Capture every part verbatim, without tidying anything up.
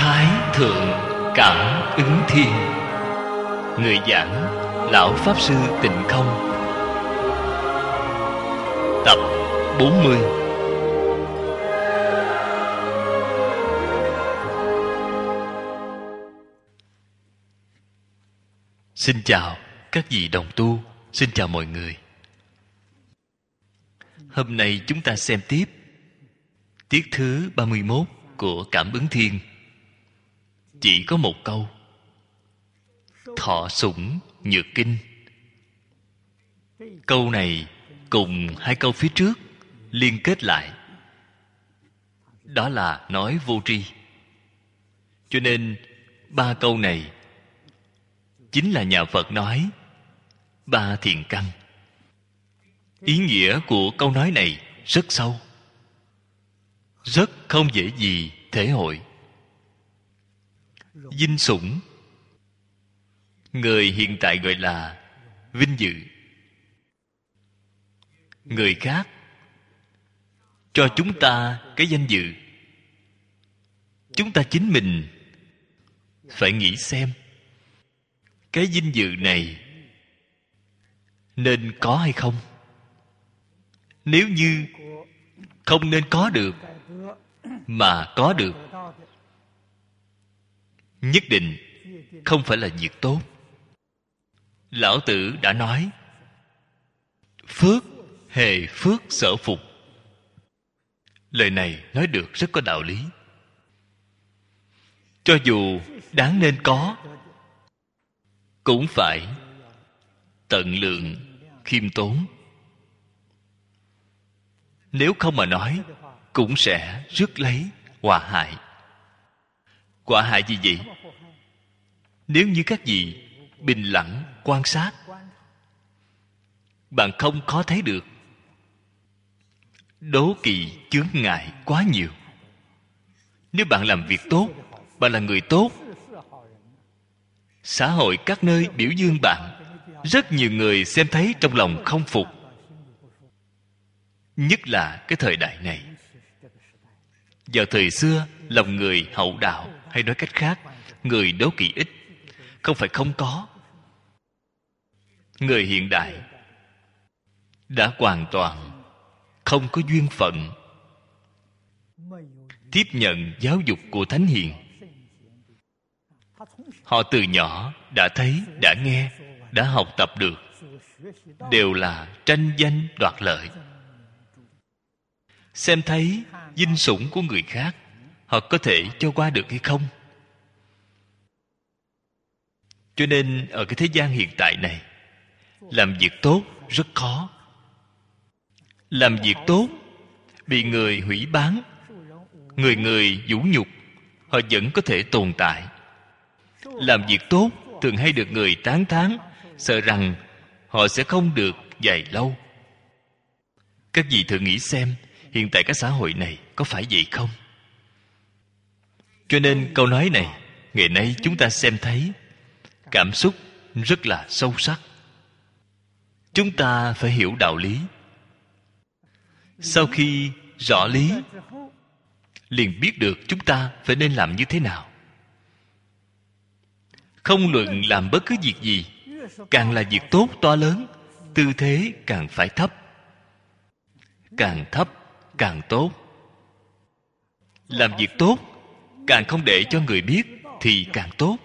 Thái Thượng Cảm Ứng Thiên. Người giảng Lão Pháp Sư Tịnh Không. Tập bốn mươi. Xin chào các vị đồng tu, xin chào mọi người. Hôm nay chúng ta xem tiếp tiết thứ ba mươi mốt của Cảm Ứng Thiên. Chỉ có một câu: thọ sủng nhược kinh. Câu này cùng hai câu phía trước liên kết lại, đó là nói vô tri. Cho nên ba câu này chính là nhà Phật nói ba thiện căn. Ý nghĩa của câu nói này rất sâu, rất không dễ gì thể hội. Vinh sủng, người hiện tại gọi là vinh dự. Người khác cho chúng ta cái danh dự, chúng ta chính mình phải nghĩ xem cái vinh dự này nên có hay không. Nếu như không nên có được mà có được, nhất định không phải là việc tốt. Lão Tử đã nói: phước hề phước sở phục. Lời này nói được rất có đạo lý. Cho dù đáng nên có, cũng phải tận lượng khiêm tốn. Nếu không mà nói, cũng sẽ rước lấy họa hại. Họa hại gì vậy? Nếu như các vị bình lặng quan sát, bạn không khó thấy được đố kỵ chướng ngại quá nhiều. Nếu bạn làm việc tốt, bạn là người tốt, xã hội các nơi biểu dương bạn, rất nhiều người xem thấy trong lòng không phục. Nhất là cái thời đại này. Vào thời xưa, lòng người hậu đạo, hay nói cách khác, người đố kỵ ít. Không phải không có. Người hiện đại đã hoàn toàn không có duyên phận tiếp nhận giáo dục của Thánh Hiền. Họ từ nhỏ đã thấy, đã nghe, đã học tập được, đều là tranh danh đoạt lợi. Xem thấy vinh sủng của người khác, họ có thể cho qua được hay không? Cho nên ở cái thế gian hiện tại này, làm việc tốt rất khó. Làm việc tốt bị người hủy báng, người người vũ nhục, họ vẫn có thể tồn tại. Làm việc tốt thường hay được người tán thán, sợ rằng họ sẽ không được dài lâu. Các vị thử nghĩ xem, hiện tại cái xã hội này có phải vậy không? Cho nên câu nói này, ngày nay chúng ta xem thấy cảm xúc rất là sâu sắc. Chúng ta phải hiểu đạo lý. Sau khi rõ lý, liền biết được chúng ta phải nên làm như thế nào. Không luận làm bất cứ việc gì, càng là việc tốt to lớn, tư thế càng phải thấp. Càng thấp càng tốt. Làm việc tốt, càng không để cho người biết thì càng tốt.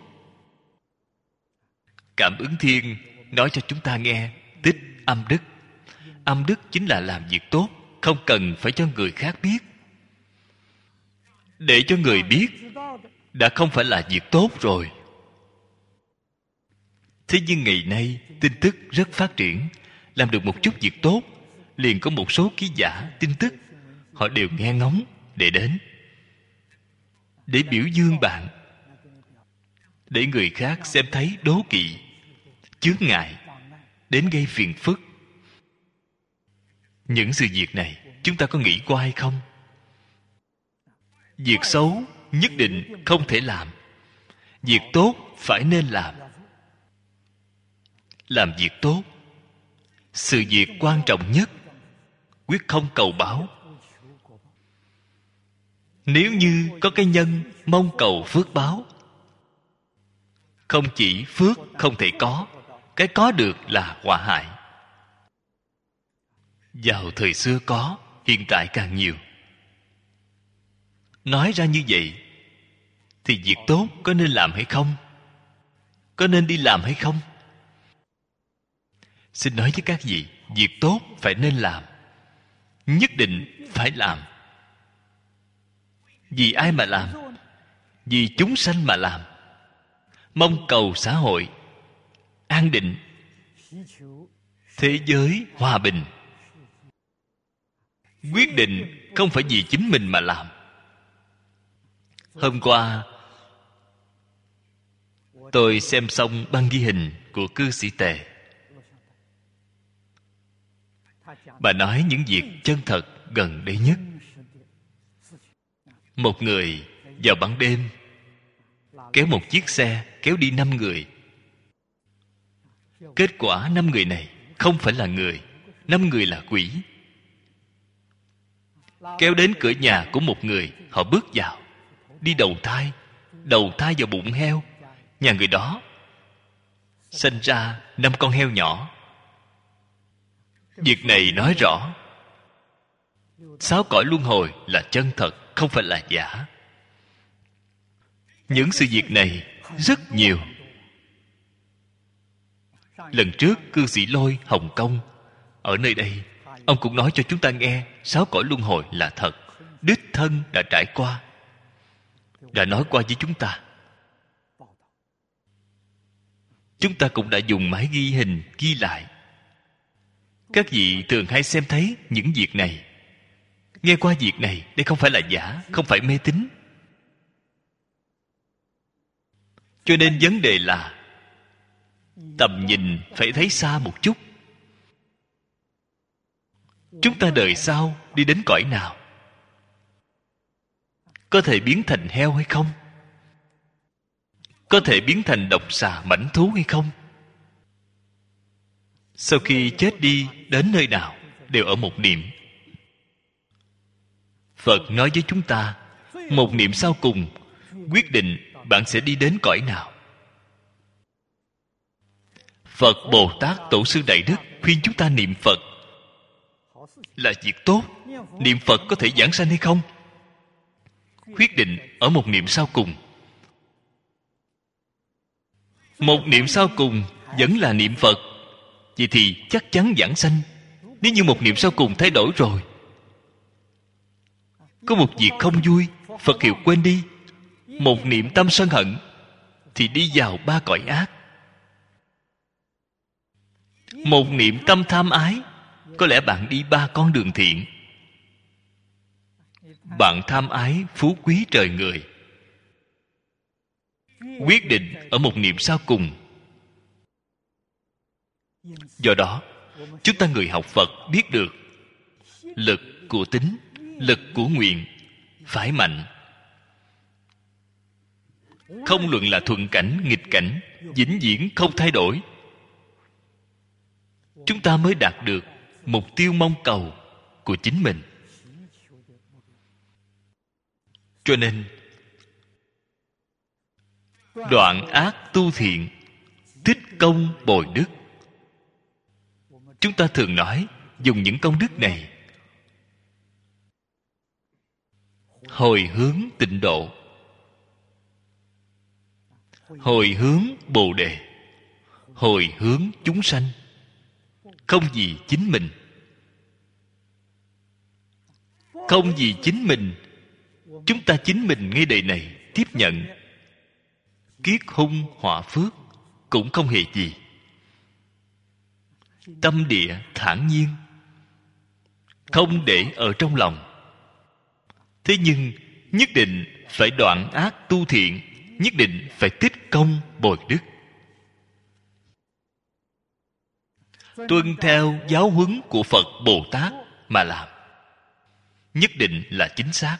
Cảm Ứng Thiên nói cho chúng ta nghe tích âm đức. Âm đức chính là làm việc tốt, không cần phải cho người khác biết. Để cho người biết đã không phải là việc tốt rồi. Thế nhưng ngày nay tin tức rất phát triển, làm được một chút việc tốt, liền có một số ký giả tin tức, họ đều nghe ngóng để đến, để biểu dương bạn, để người khác xem thấy đố kỵ, chướng ngại, đến gây phiền phức. Những sự việc này chúng ta có nghĩ qua hay không? Việc xấu nhất định không thể làm, việc tốt phải nên làm. Làm việc tốt, sự việc quan trọng nhất, quyết không cầu báo. Nếu như có cái nhân mong cầu phước báo, không chỉ phước không thể có, cái có được là họa hại. Vào thời xưa có, hiện tại càng nhiều. Nói ra như vậy thì việc tốt có nên làm hay không? Có nên đi làm hay không? Xin nói với các vị, việc tốt phải nên làm, nhất định phải làm. Vì ai mà làm? Vì chúng sanh mà làm. Mong cầu xã hội an định, thế giới hòa bình. Quyết định không phải vì chính mình mà làm. Hôm qua tôi xem xong băng ghi hình của cư sĩ Tề. Bà nói những việc chân thật gần đây nhất. Một người vào ban đêm kéo một chiếc xe kéo đi năm người. Kết quả năm người này không phải là người, năm người là quỷ. Kéo đến cửa nhà của một người, họ bước vào, đi đầu thai, đầu thai vào bụng heo. Nhà người đó sinh ra năm con heo nhỏ. Việc này nói rõ sáu cõi luân hồi là chân thật, không phải là giả. Những sự việc này rất nhiều. Lần trước cư sĩ Lôi Hồng Kông ở nơi đây, ông cũng nói cho chúng ta nghe sáu cõi luân hồi là thật. Đích thân đã trải qua, đã nói qua với chúng ta. Chúng ta cũng đã dùng máy ghi hình ghi lại. Các vị thường hay xem thấy những việc này, nghe qua việc này. Đây không phải là giả, không phải mê tín. Cho nên vấn đề là tầm nhìn phải thấy xa một chút. Chúng ta đời sau đi đến cõi nào? Có thể biến thành heo hay không? Có thể biến thành độc xà mãnh thú hay không? Sau khi chết đi đến nơi nào đều ở một niệm. Phật nói với chúng ta, một niệm sau cùng quyết định bạn sẽ đi đến cõi nào. Phật Bồ Tát Tổ sư Đại Đức khuyên chúng ta niệm Phật là việc tốt. Niệm Phật có thể giảng sanh hay không? Quyết định ở một niệm sau cùng. Một niệm sau cùng vẫn là niệm Phật, vậy thì chắc chắn giảng sanh. Nếu như một niệm sau cùng thay đổi rồi, có một việc không vui, Phật hiệu quên đi, một niệm tâm sân hận, thì đi vào ba cõi ác. Một niệm tâm tham ái, có lẽ bạn đi ba con đường thiện. Bạn tham ái phú quý trời người, quyết định ở một niệm sau cùng. Do đó, chúng ta người học Phật biết được lực của tín, lực của nguyện phải mạnh. Không luận là thuận cảnh, nghịch cảnh, vĩnh viễn không thay đổi. Chúng ta mới đạt được mục tiêu mong cầu của chính mình. Cho nên đoạn ác tu thiện, tích công bồi đức. Chúng ta thường nói dùng những công đức này hồi hướng tịnh độ, hồi hướng bồ đề, hồi hướng chúng sanh, không vì chính mình. Không vì chính mình, chúng ta chính mình ngay đời này tiếp nhận kiết hung họa phước cũng không hề gì. Tâm địa thản nhiên, không để ở trong lòng. Thế nhưng nhất định phải đoạn ác tu thiện, nhất định phải tích công bồi đức. Tuân theo giáo huấn của Phật Bồ Tát mà làm, nhất định là chính xác.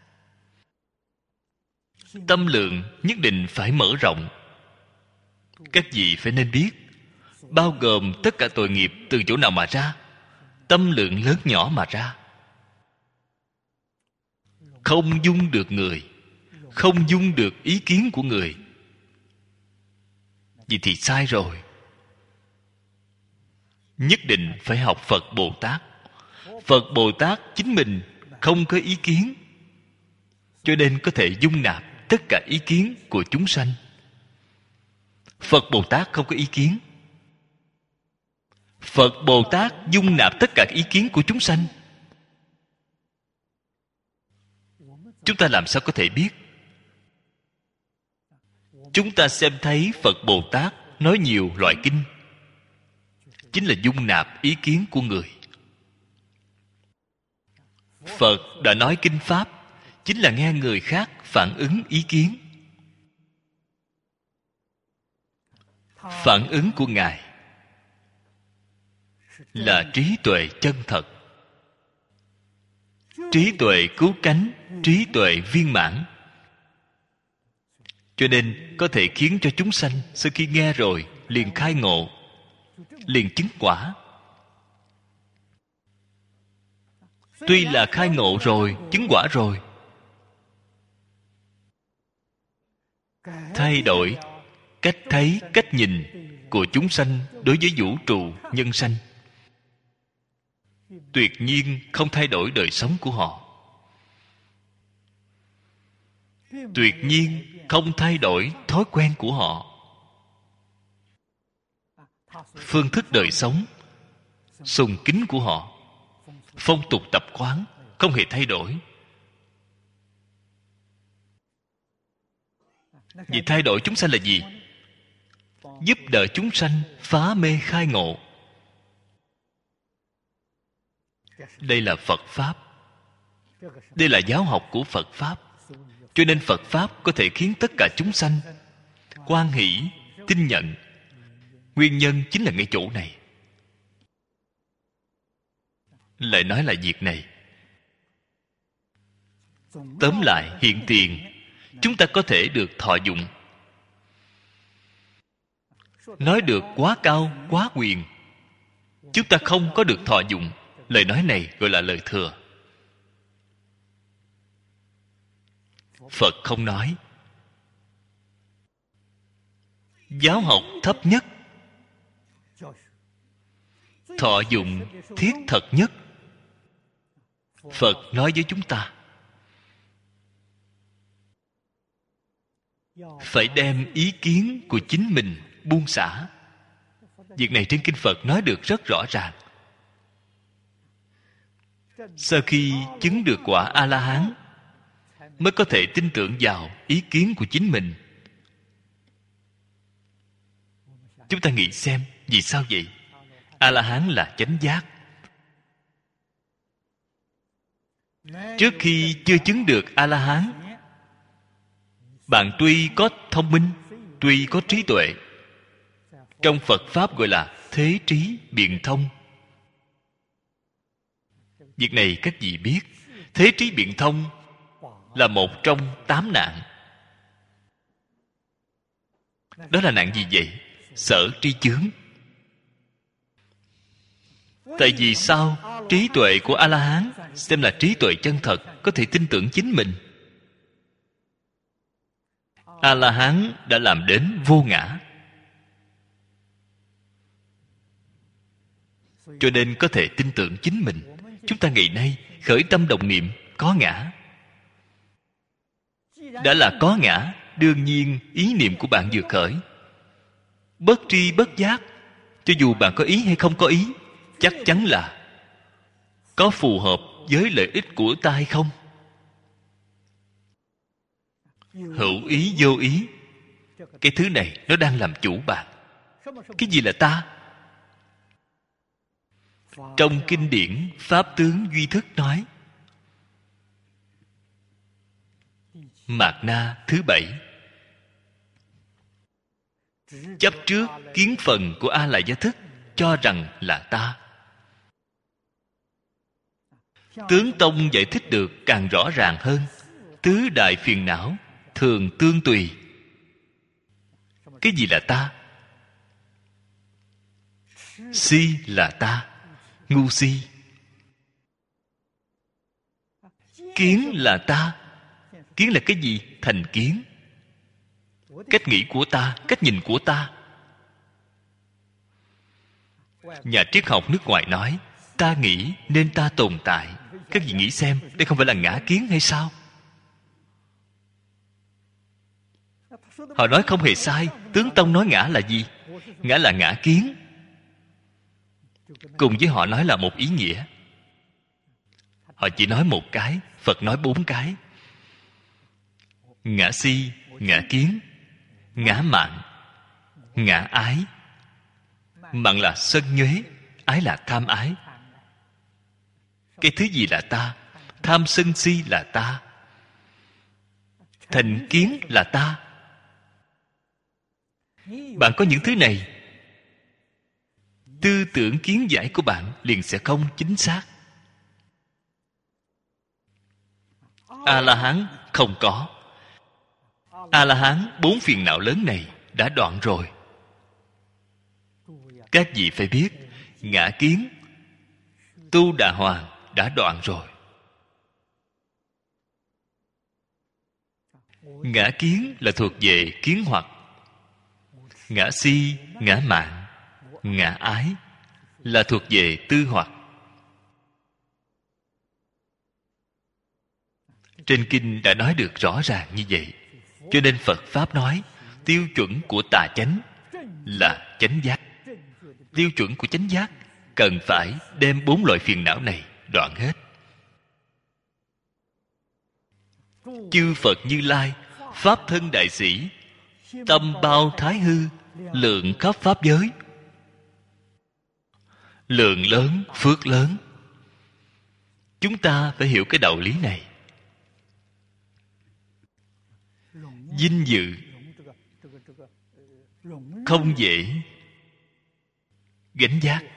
Tâm lượng nhất định phải mở rộng. Các vị phải nên biết, bao gồm tất cả tội nghiệp từ chỗ nào mà ra? Tâm lượng lớn nhỏ mà ra. không dung được người, không dung được ý kiến của người. Vậy thì sai rồi. Nhất định phải học Phật Bồ Tát. Phật Bồ Tát chính mình không có ý kiến, cho nên có thể dung nạp tất cả ý kiến của chúng sanh. Phật Bồ Tát không có ý kiến. Phật Bồ Tát dung nạp tất cả ý kiến của chúng sanh. Chúng ta làm sao có thể biết? Chúng ta xem thấy Phật Bồ Tát nói nhiều loại kinh, chính là dung nạp ý kiến của người. Phật đã nói kinh Pháp, chính là nghe người khác phản ứng ý kiến. Phản ứng của Ngài là trí tuệ chân thật, trí tuệ cứu cánh, trí tuệ viên mãn. Cho nên có thể khiến cho chúng sanh sau khi nghe rồi liền khai ngộ, liền chứng quả. Tuy là khai ngộ rồi, chứng quả rồi, thay đổi cách thấy, cách nhìn của chúng sanh đối với vũ trụ nhân sanh, tuyệt nhiên không thay đổi đời sống của họ. Tuyệt nhiên không thay đổi thói quen của họ. Phương thức đời sống, sùng kính của họ, phong tục tập quán không hề thay đổi. Vì thay đổi chúng sanh là gì? Giúp đỡ chúng sanh phá mê khai ngộ. Đây là Phật Pháp. Đây là giáo học của Phật Pháp. Cho nên Phật Pháp có thể khiến tất cả chúng sanh hoan hỷ, tin nhận. Nguyên nhân chính là ngay chỗ này. Lại nói là việc này. Tóm lại, hiện tiền chúng ta có thể được thọ dụng. Nói được quá cao, quá quyền, chúng ta không có được thọ dụng. Lời nói này gọi là lời thừa. Phật không nói. Giáo học thấp nhất, thọ dụng thiết thật nhất, Phật nói với chúng ta phải đem ý kiến của chính mình buông xả. Việc này trên kinh Phật nói được rất rõ ràng. Sau khi chứng được quả A-la-hán mới có thể tin tưởng vào ý kiến của chính mình. Chúng ta nghĩ xem, vì sao vậy? A-la-hán là chánh giác. Trước khi chưa chứng được A-la-hán, bạn tuy có thông minh, tuy có trí tuệ, trong Phật Pháp gọi là thế trí biện thông. Việc này các vị biết, thế trí biện thông là một trong tám nạn. Đó là nạn gì vậy? Sở tri chướng. Tại vì sao trí tuệ của A-la-hán xem là trí tuệ chân thật, có thể tin tưởng chính mình? A-la-hán đã làm đến vô ngã, cho nên có thể tin tưởng chính mình. Chúng ta ngày nay khởi tâm động niệm có ngã. Đã là có ngã, đương nhiên ý niệm của bạn vừa khởi, bất tri bất giác, cho dù bạn có ý hay không có ý, chắc chắn là có phù hợp với lợi ích của ta hay không. Hữu ý vô ý, cái thứ này nó đang làm chủ bạn. Cái gì là ta? Trong kinh điển Pháp tướng Duy Thức nói, mạt na thứ bảy, chấp trước kiến phần của A La Gia Thức, cho rằng là ta. Tướng Tông giải thích được càng rõ ràng hơn. Tứ đại phiền não thường tương tùy. Cái gì là ta? Si là ta, ngu si. Kiến là ta. Kiến là cái gì? Thành kiến. Cách nghĩ của ta, cách nhìn của ta. Nhà triết học nước ngoài nói, ta nghĩ nên ta tồn tại. Các vị nghĩ xem, đây không phải là ngã kiến hay sao? Họ nói không hề sai. Tướng Tông nói ngã là gì? Ngã là ngã kiến. Cùng với họ nói là một ý nghĩa. Họ chỉ nói một cái, Phật nói bốn cái. Ngã si, ngã kiến, ngã mạn, ngã ái. Mạn là sân nhuế, ái là tham ái. Cái thứ gì là ta? Tham sân si là ta. Thành kiến là ta. Bạn có những thứ này, tư tưởng kiến giải của bạn liền sẽ không chính xác. A-la-hán không có. A-la-hán bốn phiền não lớn này đã đoạn rồi. Các vị phải biết, ngã kiến Tu Đà Hoàng đã đoạn rồi. Ngã kiến là thuộc về kiến hoặc. Ngã si, ngã mạn, ngã ái là thuộc về tư hoặc. Trên kinh đã nói được rõ ràng như vậy. Cho nên Phật Pháp nói tiêu chuẩn của tà chánh là chánh giác. Tiêu chuẩn của chánh giác cần phải đem bốn loại phiền não này đoạn hết. Chư Phật Như Lai, Pháp thân đại sĩ, tâm bao thái hư, lượng khắp pháp giới. Lượng lớn, phước lớn. Chúng ta phải hiểu cái đạo lý này. Vinh dự không dễ gánh vác.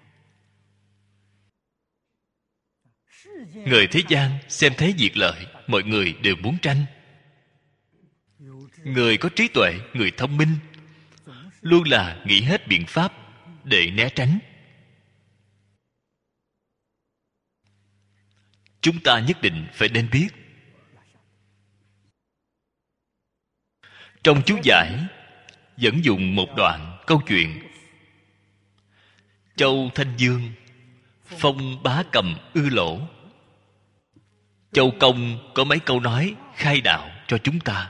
Người thế gian xem thấy việc lợi, mọi người đều muốn tranh. Người có trí tuệ, người thông minh luôn là nghĩ hết biện pháp để né tránh. Chúng ta nhất định phải nên biết. Trong chú giải dẫn dùng một đoạn câu chuyện Châu Thanh Dương phong bá cầm ư lỗ. Châu Công có mấy câu nói khai đạo cho chúng ta.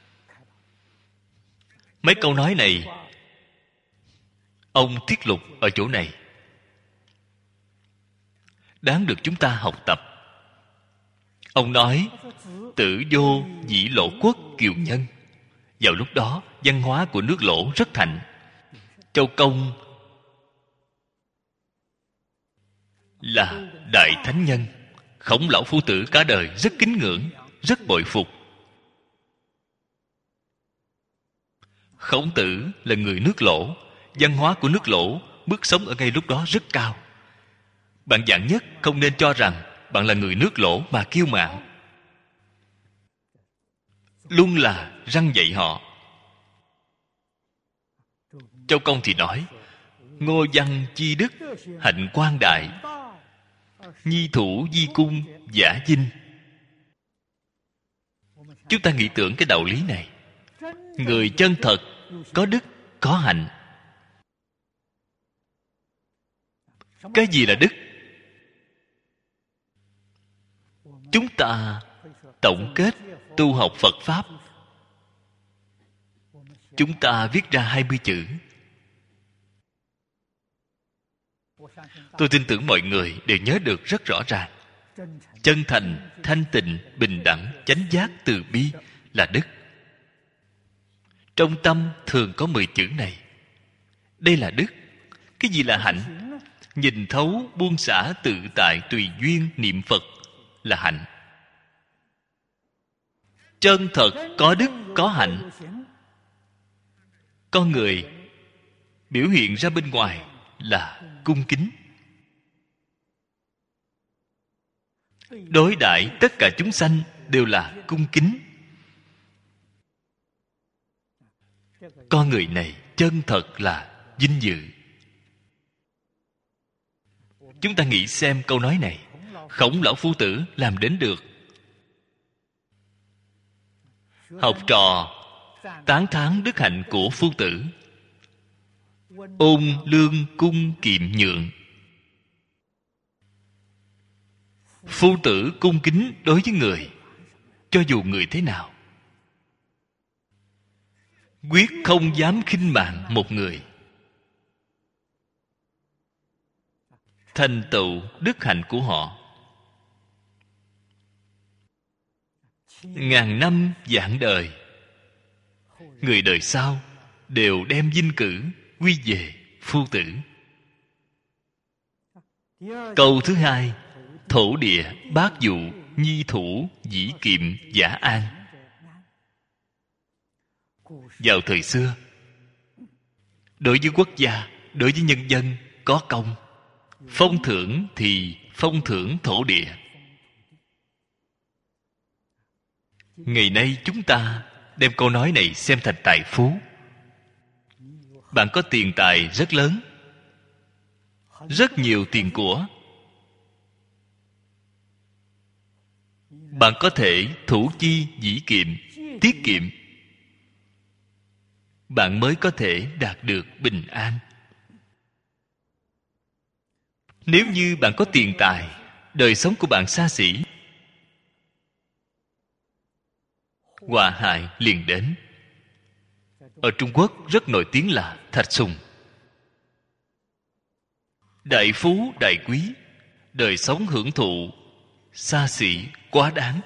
Mấy câu nói này ông thiết lục ở chỗ này, đáng được chúng ta học tập. Ông nói tử vô dĩ lỗ quốc kiều nhân. Vào lúc đó văn hóa của nước Lỗ rất thịnh. Châu Công là đại thánh nhân. Khổng lão phu tử cả đời rất kính ngưỡng, rất bội phục. Khổng Tử là người nước Lỗ. Văn hóa của nước Lỗ, mức sống ở ngay lúc đó rất cao. Bạn vạn nhất không nên cho rằng bạn là người nước Lỗ mà kiêu mạn. Luôn là răn dạy họ. Châu Công thì nói ngô văn chi đức, hạnh quang đại, nhi thủ di cung, giả dinh. Chúng ta nghĩ tưởng cái đạo lý này. Người chân thật, có đức, có hạnh. Cái gì là đức? Chúng ta tổng kết tu học Phật Pháp, chúng ta viết ra hai mươi chữ. Tôi tin tưởng mọi người đều nhớ được rất rõ ràng. Chân thành, thanh tịnh, bình đẳng, chánh giác, từ bi là đức. Trong tâm thường có mười chữ này. Đây là đức. Cái gì là hạnh? Nhìn thấu, buông xả, tự tại, tùy duyên, niệm Phật là hạnh. Chân thật, có đức, có hạnh. Con người biểu hiện ra bên ngoài là cung kính. Đối đãi tất cả chúng sanh đều là cung kính. Con người này chân thật là vinh dự. Chúng ta nghĩ xem câu nói này, Khổng lão phu tử làm đến được. học trò tán thán đức hạnh của phu tử, ôn lương cung kiệm nhượng. Phu tử cung kính đối với người, cho dù người thế nào, quyết không dám khinh mạng một người. Thành tựu đức hạnh của họ, ngàn năm vạn đời, người đời sau đều đem vinh cử quy về phu tử. Câu thứ hai: thổ địa bát dụ, nhi thủ dĩ kiệm giả an. Vào thời xưa, đối với quốc gia, đối với nhân dân có công, phong thưởng thì phong thưởng thổ địa. Ngày nay chúng ta đem câu nói này xem thành tài phú. Bạn có tiền tài rất lớn, rất nhiều tiền của, bạn có thể thủ chi dĩ kiệm, tiết kiệm, bạn mới có thể đạt được bình an. Nếu như bạn có tiền tài, đời sống của bạn xa xỉ, họa hại liền đến. Ở Trung Quốc rất nổi tiếng là Thạch Sùng. Đại phú đại quý, đời sống hưởng thụ xa xỉ quá đáng.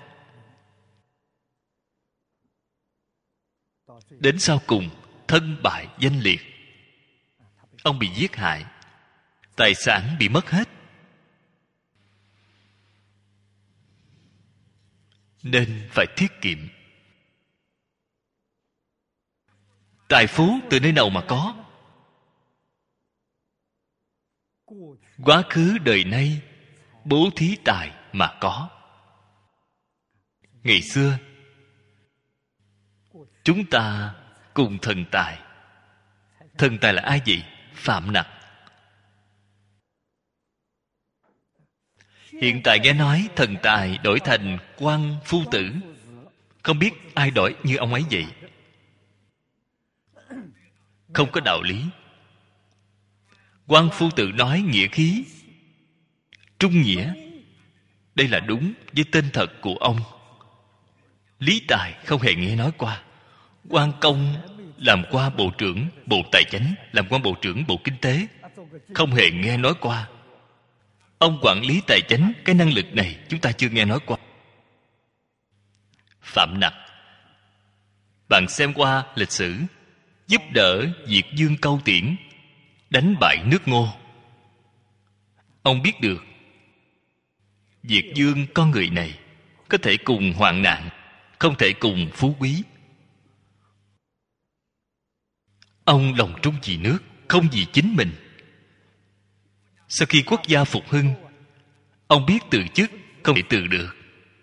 Đến sau cùng thân bại danh liệt. Ông bị giết hại, tài sản bị mất hết. Nên phải tiết kiệm. Tài phú từ nơi nào mà có? Quá khứ đời nay bố thí tài mà có. Ngày xưa chúng ta cùng thần tài. Thần tài là ai vậy? Phạm Nặc. Hiện tại nghe nói thần tài đổi thành quan phu tử, không biết ai đổi như ông ấy vậy. Không có đạo lý. Quan phu tử nói nghĩa khí, trung nghĩa, đây là đúng với tên thật của ông. Lý Tài không hề nghe nói qua. Quan Công làm qua bộ trưởng Bộ Tài Chánh, làm qua bộ trưởng Bộ Kinh tế, không hề nghe nói qua. Ông quản lý tài chánh, cái năng lực này chúng ta chưa nghe nói qua. Phạm Nặc, bạn xem qua lịch sử, giúp đỡ Việt Dương Câu Tiễn đánh bại nước Ngô. Ông biết được Việt Dương con người này có thể cùng hoạn nạn, không thể cùng phú quý. Ông lòng trung vì nước, không vì chính mình. Sau khi quốc gia phục hưng, ông biết từ chức không thể từ được.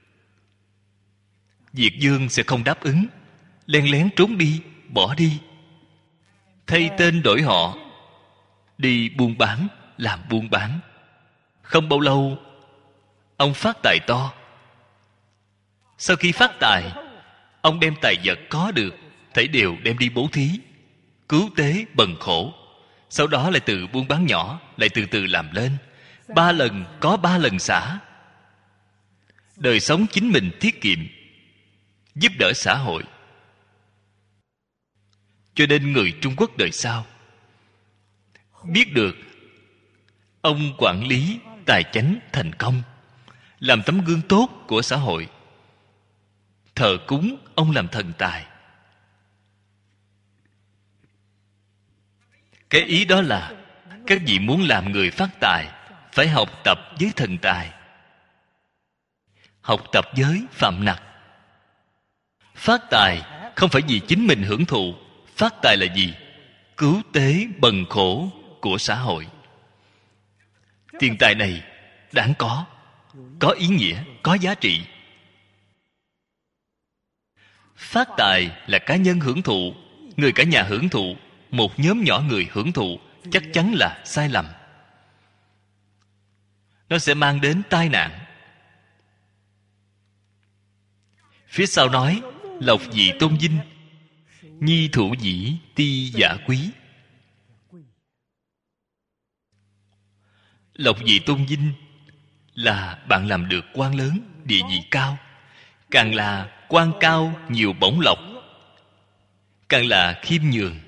Việt Dương sẽ không đáp ứng, len lén trốn đi, bỏ đi, thay tên đổi họ, đi buôn bán, làm buôn bán. Không bao lâu, ông phát tài to. Sau khi phát tài, ông đem tài vật có được thảy đều đem đi bố thí, cứu tế bần khổ. Sau đó lại từ buôn bán nhỏ, lại từ từ làm lên. Ba lần có ba lần xả. Đời sống chính mình tiết kiệm, giúp đỡ xã hội. Cho nên người Trung Quốc đời sau biết được ông quản lý tài chánh thành công, làm tấm gương tốt của xã hội, thờ cúng ông làm thần tài. Cái ý đó là các vị muốn làm người phát tài, phải học tập với thần tài, học tập với Phạm Nặc. Phát tài không phải vì chính mình hưởng thụ. Phát tài là gì? Cứu tế bần khổ của xã hội. Tiền tài này đáng có, có ý nghĩa, có giá trị. Phát tài là cá nhân hưởng thụ, người cả nhà hưởng thụ, một nhóm nhỏ người hưởng thụ, chắc chắn là sai lầm. Nó sẽ mang đến tai nạn. Phía sau nói Lộc vị tôn vinh, nhi thủ dĩ ti giả quý. Lộc vị tôn vinh là bạn làm được quan lớn, địa vị cao. Càng là quan cao nhiều bổng lộc, càng là khiêm nhường,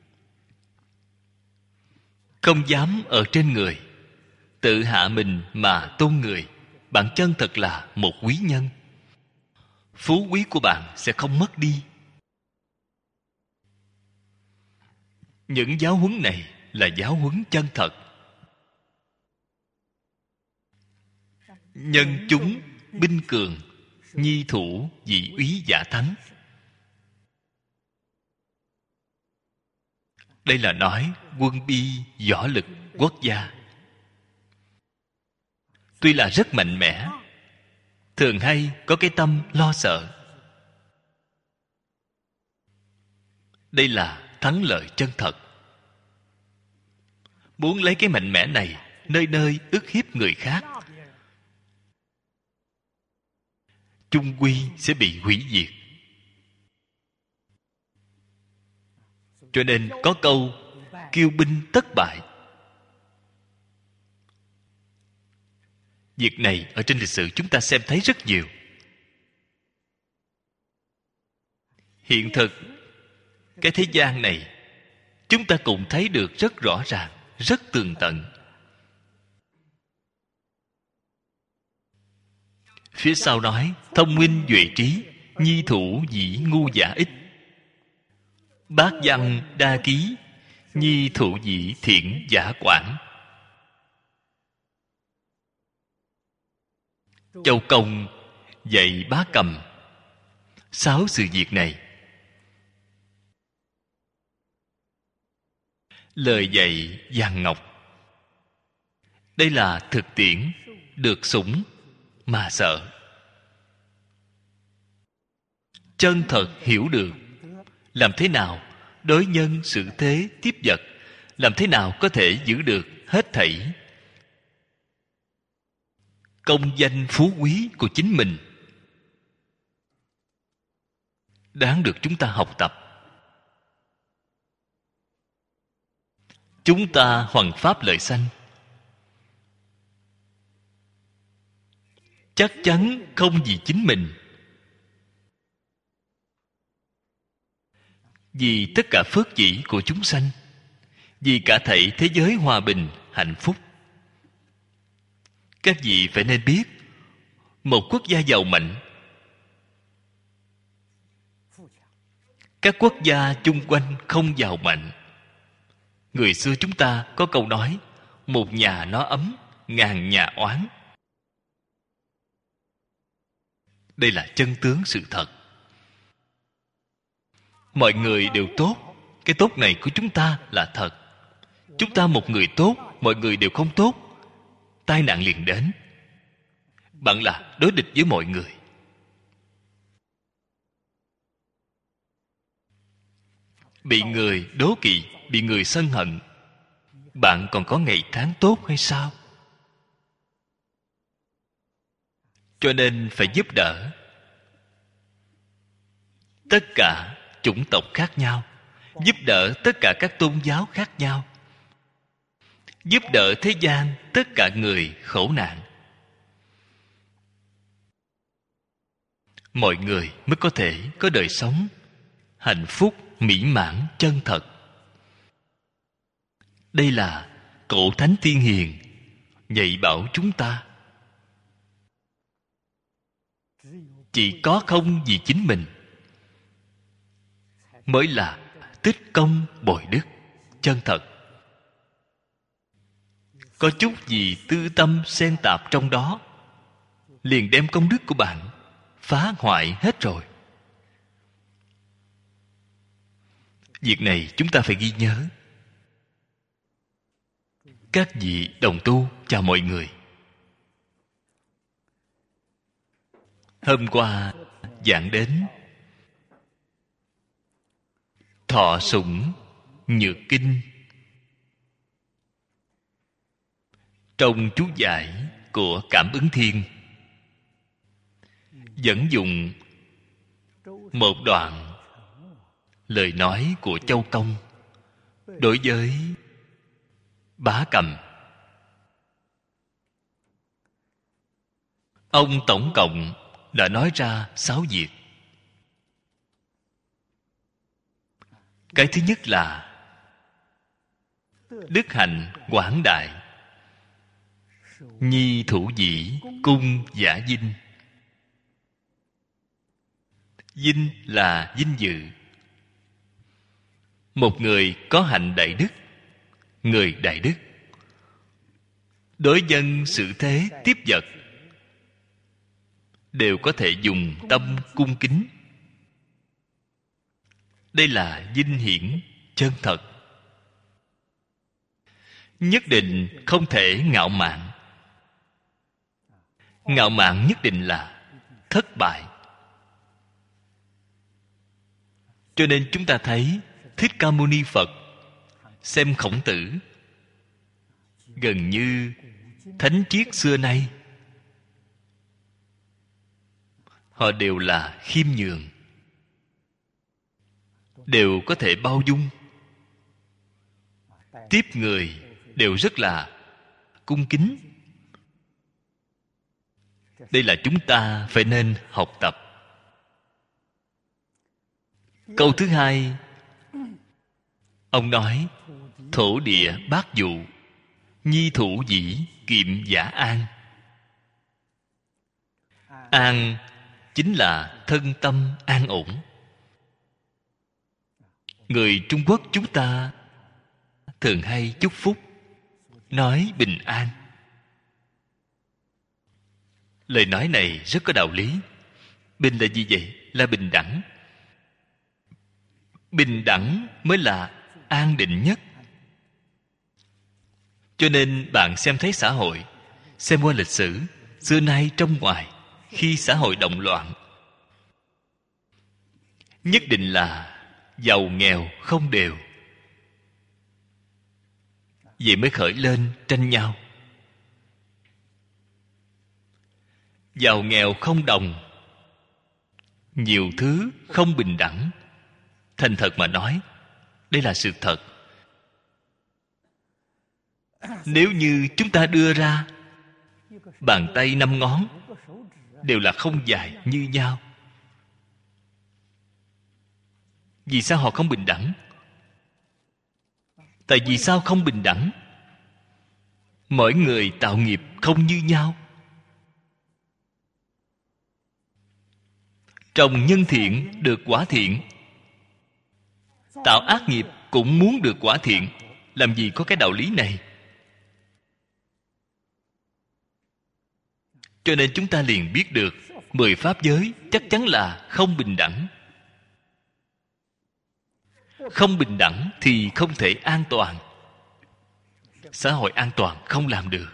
không dám ở trên người, tự hạ mình mà tôn người. Bạn chân thật là một quý nhân. Phú quý của bạn sẽ không mất đi. Những giáo huấn này là giáo huấn chân thật. Nhân chúng binh cường, nhi thủ dị úy giả thắng. Đây là nói quân bi võ lực quốc gia. Tuy là rất mạnh mẽ, thường hay có cái tâm lo sợ. Đây là thắng lợi chân thật. Muốn lấy cái mạnh mẽ này nơi nơi ức hiếp người khác, chung quy sẽ bị hủy diệt. Cho nên có câu kiêu binh tất bại. Việc này ở trên lịch sử chúng ta xem thấy rất nhiều. Hiện thực, cái thế gian này chúng ta cũng thấy được rất rõ ràng, rất tường tận. Phía sau nói thông minh duệ trí, nhi thủ dĩ ngu giả ích. Bát văn đa ký, nhi thủ dĩ thiện giả quản. Châu Công dạy Bá Cầm sáu sự việc này. Lời dạy vàng ngọc. Đây là thực tiễn, được sủng mà sợ. Chân thật hiểu được làm thế nào đối nhân xử thế tiếp vật, làm thế nào có thể giữ được hết thảy công danh phú quý của chính mình, đáng được chúng ta học tập. Chúng ta hoằng pháp lợi sanh, chắc chắn không vì chính mình, vì tất cả phước dĩ của chúng sanh, vì cả thảy thế giới hòa bình, hạnh phúc. Các vị phải nên biết, một quốc gia giàu mạnh, các quốc gia chung quanh không giàu mạnh. Người xưa chúng ta có câu nói, một nhà nó ấm, ngàn nhà oán. Đây là chân tướng sự thật. Mọi người đều tốt. Cái tốt này của chúng ta là thật. Chúng ta một người tốt, mọi người đều không tốt, tai nạn liền đến. Bạn là đối địch với mọi người. Bị người đố kỵ, bị người sân hận, bạn còn có ngày tháng tốt hay sao? Cho nên phải giúp đỡ tất cả chủng tộc khác nhau, giúp đỡ tất cả các tôn giáo khác nhau, giúp đỡ thế gian tất cả người khổ nạn. Mọi người mới có thể có đời sống hạnh phúc, mỹ mãn, chân thật. Đây là cổ thánh tiên hiền dạy bảo chúng ta. Chỉ có không vì chính mình mới là tích công bồi đức chân thật. Có chút gì tư tâm xen tạp trong đó, liền đem công đức của bạn phá hoại hết rồi. Việc này chúng ta phải ghi nhớ. Các vị đồng tu chào mọi người. Hôm qua giảng đến thọ sủng nhược kinh. Trong chú giải của Cảm Ứng Thiên dẫn dụng một đoạn lời nói của Châu Công đối với Bá Cầm. Ông tổng cộng đã nói ra sáu việc. Cái thứ nhất là đức hạnh quảng đại, nhi thủ dĩ, cung giả dinh. Dinh là vinh dự. Một người có hạnh đại đức, người đại đức, đối nhân xử thế tiếp vật đều có thể dùng tâm cung kính. Đây là vinh hiển chân thật. Nhất định không thể ngạo mạn. Ngạo mạn nhất định là thất bại. Cho nên chúng ta thấy Thích Ca Mâu Ni Phật xem Khổng Tử gần như thánh triết xưa nay, họ đều là khiêm nhường, đều có thể bao dung, tiếp người đều rất là cung kính. Đây là chúng ta phải nên học tập. Câu thứ hai, ông nói thổ địa bát dụ, nhi thủ dĩ, kiệm giả an. An chính là thân tâm an ổn. Người Trung Quốc chúng ta thường hay chúc phúc, nói bình an. Lời nói này rất có đạo lý. Bình là gì vậy? Là bình đẳng. Bình đẳng mới là an định nhất. Cho nên bạn xem thấy xã hội, xem qua lịch sử, xưa nay trong ngoài, khi xã hội động loạn, nhất định là giàu nghèo không đều. Vậy mới khởi lên tranh nhau. Giàu nghèo không đồng, nhiều thứ không bình đẳng. Thành thật mà nói, đây là sự thật. Nếu như chúng ta đưa ra bàn tay năm ngón đều là không dài như nhau, vì sao họ không bình đẳng? Tại vì sao không bình đẳng? Mỗi người tạo nghiệp không như nhau. Trồng nhân thiện được quả thiện, tạo ác nghiệp cũng muốn được quả thiện. Làm gì có cái đạo lý này? Cho nên chúng ta liền biết được mười pháp giới chắc chắn là không bình đẳng. Không bình đẳng thì không thể an toàn. Xã hội an toàn không làm được.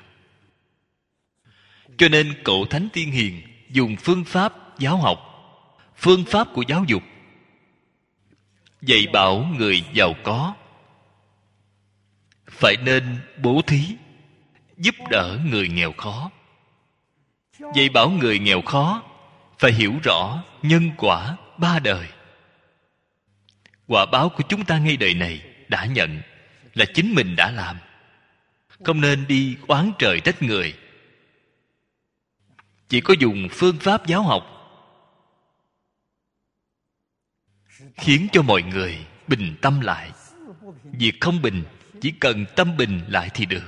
Cho nên cổ thánh tiên hiền dùng phương pháp giáo học, phương pháp của giáo dục, dạy bảo người giàu có phải nên bố thí, giúp đỡ người nghèo khó. Dạy bảo người nghèo khó phải hiểu rõ nhân quả ba đời. Quả báo của chúng ta ngay đời này đã nhận, là chính mình đã làm. Không nên đi oán trời trách người. Chỉ có dùng phương pháp giáo học khiến cho mọi người bình tâm lại. Việc không bình, chỉ cần tâm bình lại thì được.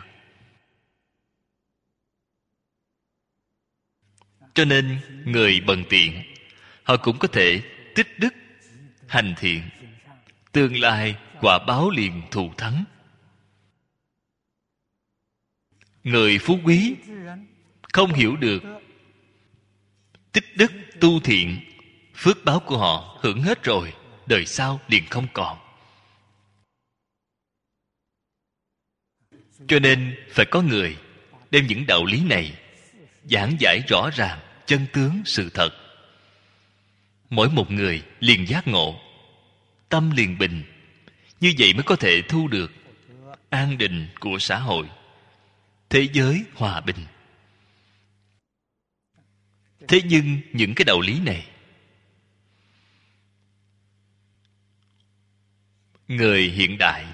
Cho nên người bần tiện, họ cũng có thể tích đức, hành thiện. Tương lai quả báo liền thù thắng. Người phú quý không hiểu được tích đức tu thiện, phước báo của họ hưởng hết rồi, đời sau liền không còn. Cho nên phải có người đem những đạo lý này giảng giải rõ ràng, chân tướng sự thật. Mỗi một người liền giác ngộ, tâm liền bình. Như vậy mới có thể thu được an định của xã hội, thế giới hòa bình. Thế nhưng những cái đạo lý này người hiện đại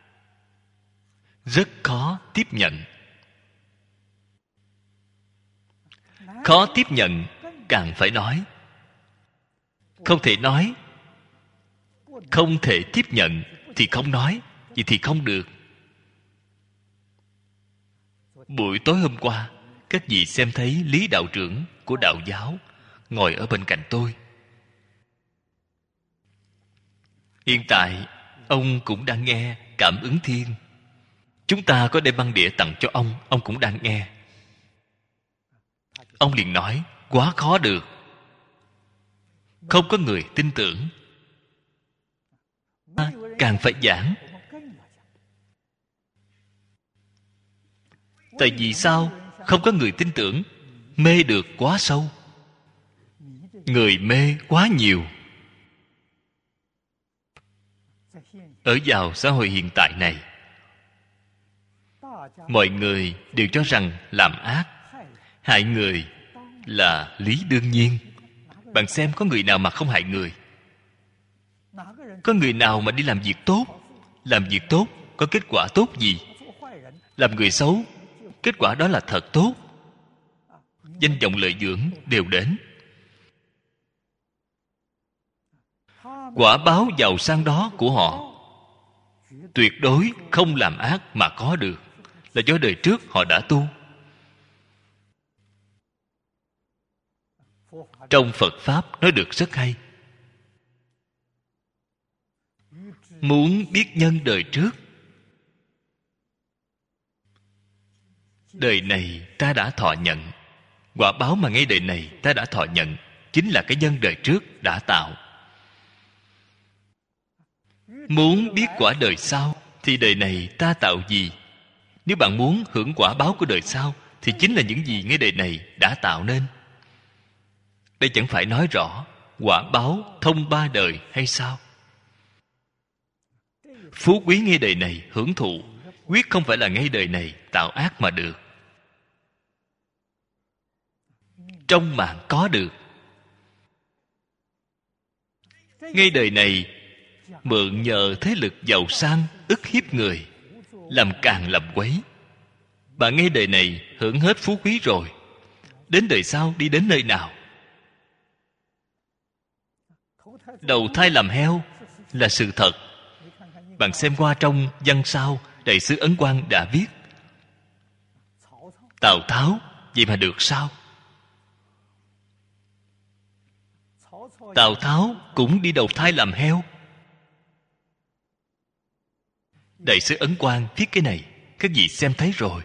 rất khó tiếp nhận. Khó tiếp nhận càng phải nói. Không thể nói, không thể tiếp nhận thì không nói, vậy thì không được. Buổi tối hôm qua, các vị xem thấy Lý đạo trưởng của đạo giáo ngồi ở bên cạnh tôi. Hiện tại ông cũng đang nghe Cảm Ứng Thiên. Chúng ta có đem băng đĩa tặng cho ông, ông cũng đang nghe. Ông liền nói quá khó được, không có người tin tưởng. À, càng phải giảng. Tại vì sao không có người tin tưởng? Mê được quá sâu, người mê quá nhiều. Ở vào xã hội hiện tại này, mọi người đều cho rằng làm ác, hại người là lý đương nhiên. Bạn xem có người nào mà không hại người? Có người nào mà đi làm việc tốt? Làm việc tốt có kết quả tốt gì? Làm người xấu, kết quả đó là thật tốt. Danh vọng lợi dưỡng đều đến. Quả báo giàu sang đó của họ tuyệt đối không làm ác mà có được, là do đời trước họ đã tu. Trong Phật Pháp nói được rất hay. Muốn biết nhân đời trước, đời này ta đã thọ nhận. Quả báo mà ngay đời này ta đã thọ nhận chính là cái nhân đời trước đã tạo. Muốn biết quả đời sau thì đời này ta tạo gì? Nếu bạn muốn hưởng quả báo của đời sau thì chính là những gì ngay đời này đã tạo nên. Đây chẳng phải nói rõ quả báo thông ba đời hay sao? Phú quý ngay đời này hưởng thụ, quyết không phải là ngay đời này tạo ác mà được. Trong mạng có được. Ngay đời này mượn nhờ thế lực giàu sang ức hiếp người, làm càng làm quấy. Bạn ngay đời này hưởng hết phú quý rồi, đến đời sau đi đến nơi nào? Đầu thai làm heo là sự thật. Bạn xem qua trong văn sao, đại sứ Ấn Quang đã viết Tào Tháo vậy mà được sao? Tào Tháo cũng đi đầu thai làm heo. Đại sứ Ấn Quang viết cái này, các vị xem thấy rồi.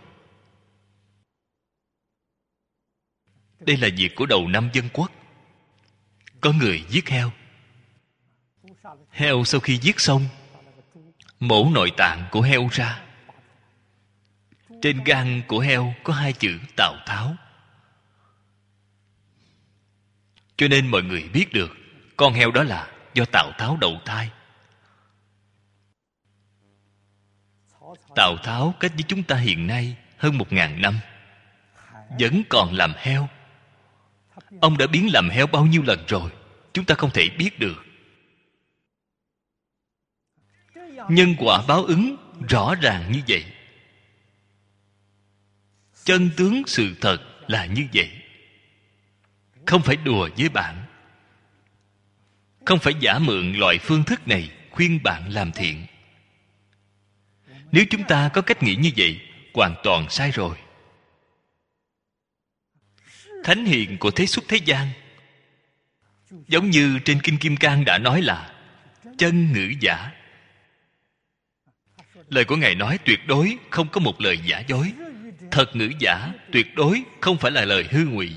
Đây là việc của đầu năm dân quốc. Có người giết heo. Heo sau khi giết xong, mổ nội tạng của heo ra. Trên gan của heo có hai chữ Tào Tháo. Cho nên mọi người biết được con heo đó là do Tào Tháo đầu thai. Tào Tháo cách với chúng ta hiện nay hơn một ngàn năm, vẫn còn làm heo. Ông đã biến làm heo bao nhiêu lần rồi, chúng ta không thể biết được. Nhân quả báo ứng rõ ràng như vậy. Chân tướng sự thật là như vậy. Không phải đùa với bạn. Không phải giả mượn loại phương thức này khuyên bạn làm thiện. Nếu chúng ta có cách nghĩ như vậy, hoàn toàn sai rồi. Thánh hiền của thế xuất thế gian, giống như trên Kinh Kim Cang đã nói là chân ngữ giả. Lời của Ngài nói tuyệt đối không có một lời giả dối. Thật ngữ giả tuyệt đối không phải là lời hư ngụy.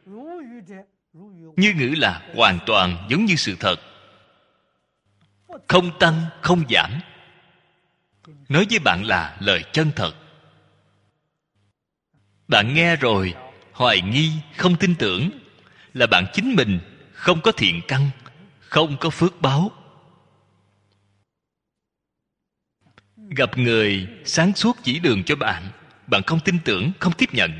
Như ngữ là hoàn toàn giống như sự thật, không tăng không giảm. Nói với bạn là lời chân thật. Bạn nghe rồi hoài nghi, không tin tưởng, là bạn chính mình không có thiện căn, không có phước báo. Gặp người sáng suốt chỉ đường cho bạn, bạn không tin tưởng, không tiếp nhận.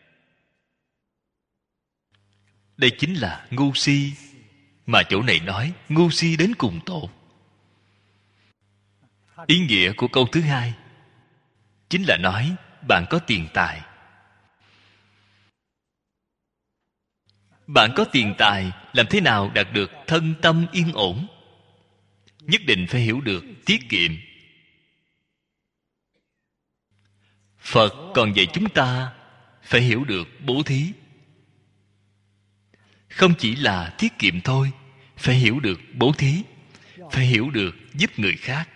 Đây chính là ngu si, mà chỗ này nói ngu si đến cùng tột. Ý nghĩa của câu thứ hai chính là nói bạn có tiền tài. Bạn có tiền tài, làm thế nào đạt được thân tâm yên ổn? Nhất định phải hiểu được tiết kiệm. Phật còn dạy chúng ta phải hiểu được bố thí. Không chỉ là tiết kiệm thôi, phải hiểu được bố thí, phải hiểu được giúp người khác.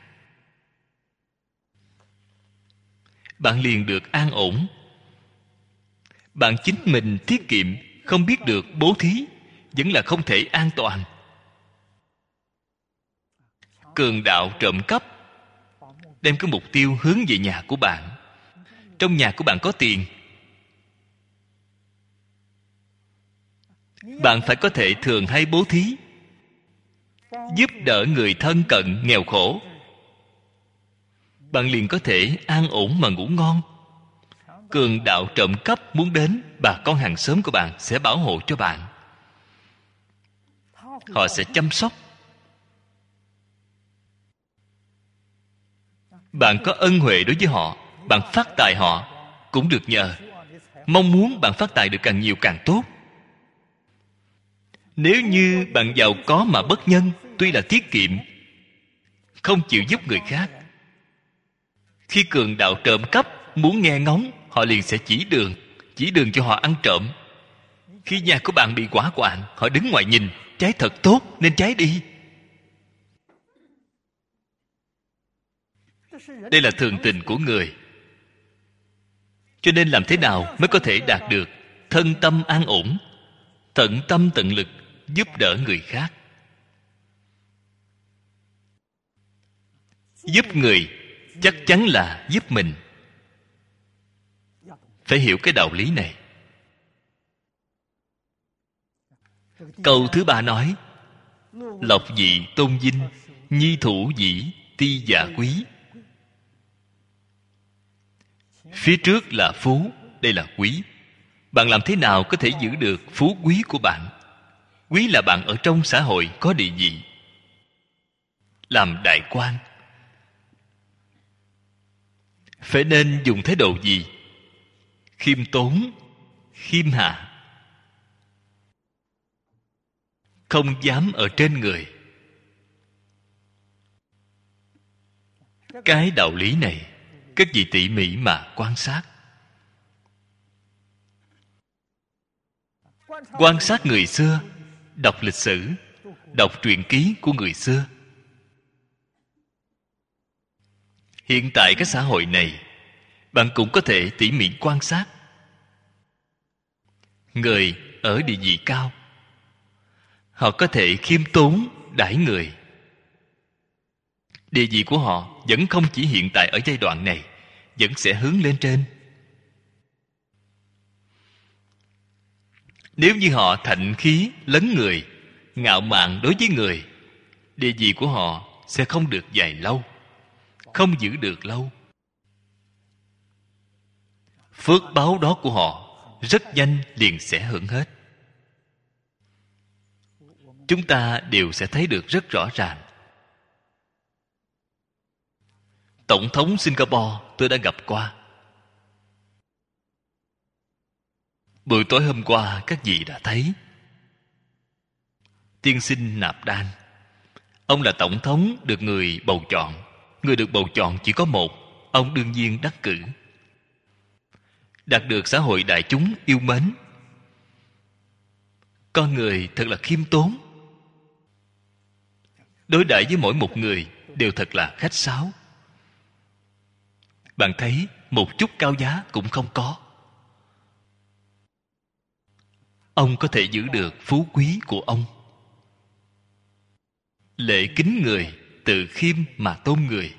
Bạn liền được an ổn. Bạn chính mình tiết kiệm, không biết được bố thí, vẫn là không thể an toàn. Cường đạo trộm cắp, đem cái mục tiêu hướng về nhà của bạn. Trong nhà của bạn có tiền, bạn phải có thể thường hay bố thí, giúp đỡ người thân cận nghèo khổ. Bạn liền có thể an ổn mà ngủ ngon. Cường đạo trộm cắp muốn đến, bà con hàng xóm của bạn sẽ bảo hộ cho bạn. Họ sẽ chăm sóc. Bạn có ân huệ đối với họ, bạn phát tài họ cũng được nhờ. Mong muốn bạn phát tài được càng nhiều càng tốt. Nếu như bạn giàu có mà bất nhân, tuy là tiết kiệm, không chịu giúp người khác, khi cường đạo trộm cắp muốn nghe ngóng, họ liền sẽ chỉ đường, chỉ đường cho họ ăn trộm. Khi nhà của bạn bị hỏa hoạn, họ đứng ngoài nhìn, trái thật tốt nên trái đi. Đây là thường tình của người. Cho nên làm thế nào mới có thể đạt được thân tâm an ổn, tận tâm tận lực giúp đỡ người khác? Giúp người chắc chắn là giúp mình. Phải hiểu cái đạo lý này. Câu thứ ba nói: lộc dị tôn vinh, nhi thủ dĩ ti dạ quý. Phía trước là phú, đây là quý. Bạn làm thế nào có thể giữ được phú quý của bạn? Quý là bạn ở trong xã hội có địa vị, làm đại quan. Phải nên dùng thái độ gì? Khiêm tốn, khiêm hạ, không dám ở trên người. Cái đạo lý này các vị tỉ mỉ mà quan sát. Quan sát người xưa, đọc lịch sử, đọc truyện ký của người xưa. Hiện tại cái xã hội này, bạn cũng có thể tỉ mỉ quan sát. Người ở địa vị cao, họ có thể khiêm tốn đãi người. Địa vị của họ vẫn không chỉ hiện tại ở giai đoạn này, vẫn sẽ hướng lên trên. Nếu như họ thạnh khí lấn người, ngạo mạn đối với người, địa vị của họ sẽ không được dài lâu, không giữ được lâu. Phước báo đó của họ rất nhanh liền sẽ hưởng hết. Chúng ta đều sẽ thấy được rất rõ ràng. Tổng thống Singapore tôi đã gặp qua. Buổi tối hôm qua các vị đã thấy tiên sinh Nạp Đan. Ông là tổng thống được người bầu chọn. Người được bầu chọn chỉ có một, ông đương nhiên đắc cử, đạt được xã hội đại chúng yêu mến. Con người thật là khiêm tốn, đối đãi với mỗi một người đều thật là khách sáo. Bạn thấy một chút cao giá cũng không có. Ông có thể giữ được phú quý của ông. Lễ kính người, tự khiêm mà tôn người.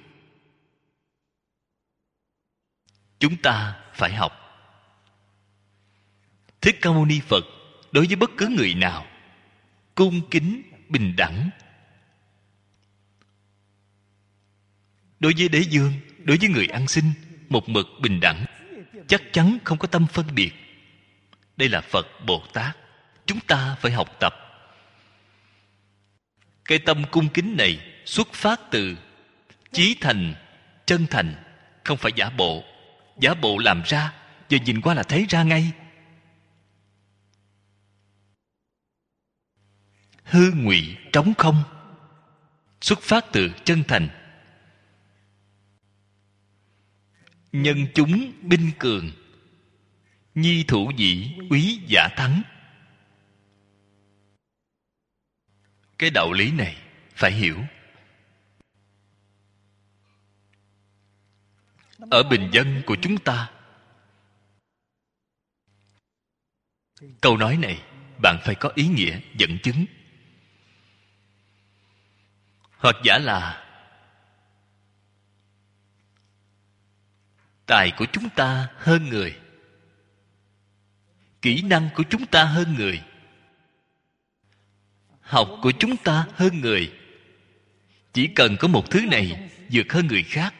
Chúng ta phải học. Thích Ca Mâu Ni Phật đối với bất cứ người nào cung kính bình đẳng. Đối với đế dương, đối với người ăn xin, một mực bình đẳng, chắc chắn không có tâm phân biệt. Đây là Phật Bồ Tát. Chúng ta phải học tập. Cái tâm cung kính này xuất phát từ chí thành, chân thành, không phải giả bộ. Giả bộ làm ra, giờ nhìn qua là thấy ra ngay. Hư ngụy trống không, xuất phát từ chân thành. Nhân chúng binh cường, nhi thủ dĩ úy giả thắng. Cái đạo lý này phải hiểu. Ở bình dân của chúng ta, câu nói này bạn phải có ý nghĩa dẫn chứng. Hoặc giả là tài của chúng ta hơn người, kỹ năng của chúng ta hơn người, học của chúng ta hơn người. Chỉ cần có một thứ này vượt hơn người khác,